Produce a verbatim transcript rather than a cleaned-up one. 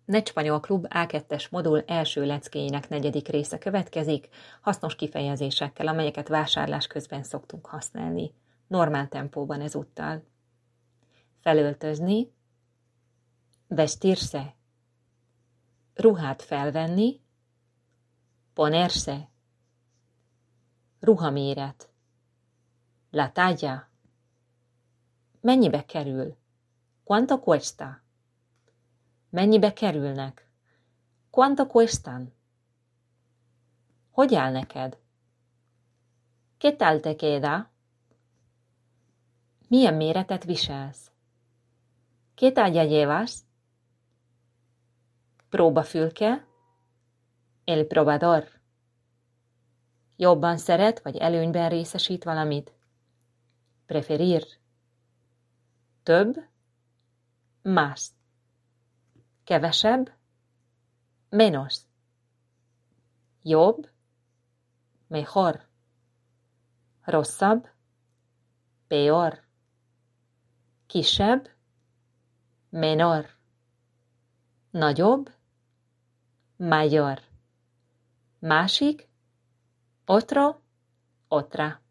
NetSpanyol Klub á kettes modul első leckéinek negyedik része következik, hasznos kifejezésekkel, amelyeket vásárlás közben szoktunk használni. Normál tempóban ezúttal. Felöltözni, vestirse, ruhát felvenni, ponerse, ruhaméret, la talla, mennyibe kerül, quanto cuesta, mennyibe kerülnek, quanto cuestan, hogy áll neked, ¿qué tal te queda, milyen méretet viselsz, ¿qué talla llevas, próbafülke, el probador, jobban szeret vagy előnyben részesít valamit, preferir, több, más, kevesebb, menos, jobb, mejor, rosszabb, peor, kisebb, menor, nagyobb, mayor, másik, otro, otra.